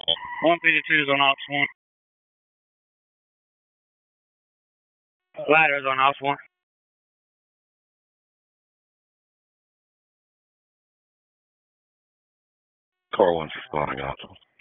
152 is on ops 1. Ladder's on ops 1. Car 1's responding, ops 1.